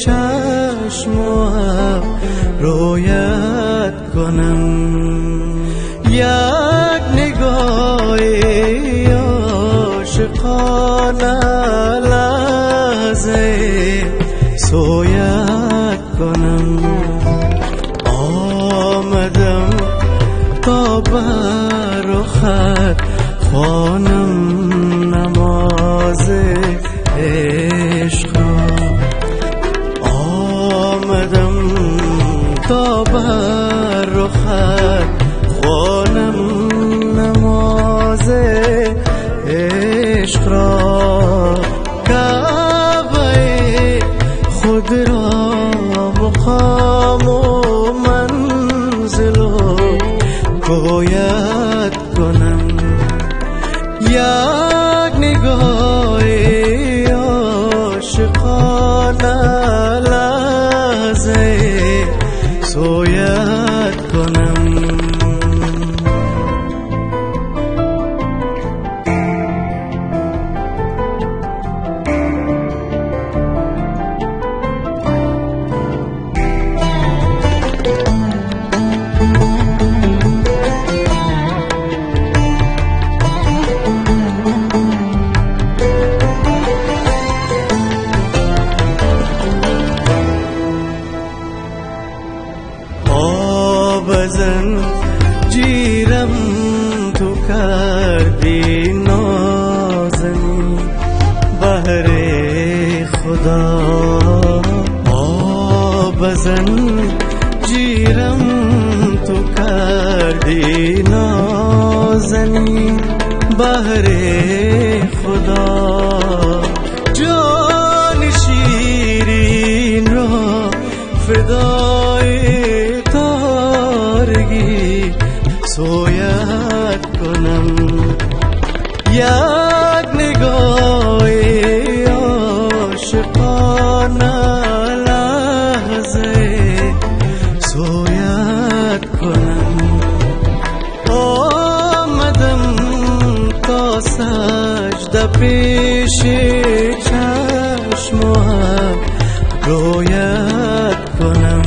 چشم و رویت کنم. یک نگاه عاشقانه لحظه سویت کنم. آمدم تا بر رخت خوانم نماز عشق را. آمدم تا بر رخت خوانم نماز عشق را. کعبه خود را مقام و منزل و کویت کنم. یک نگاه عاشقانه لحظه سویت کنم. بزن جیرم تو کردی نازنی بهر خدا. بزن جیرم تو کردی نازنی بهر خدا. جان شیرین را فدای سویت کنم. یک نگاه عاشقانه لحظه سویت کنم. آمدم تا سجده پیش چشم و رویت کنم.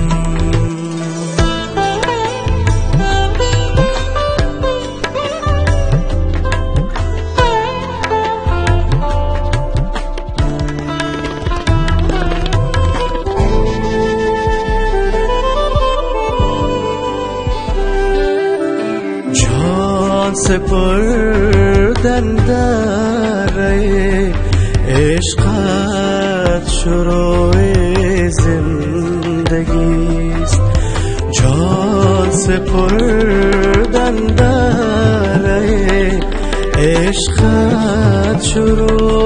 سپردن در عشقت شروع زندگیست. جان سپردن در عشقت شروع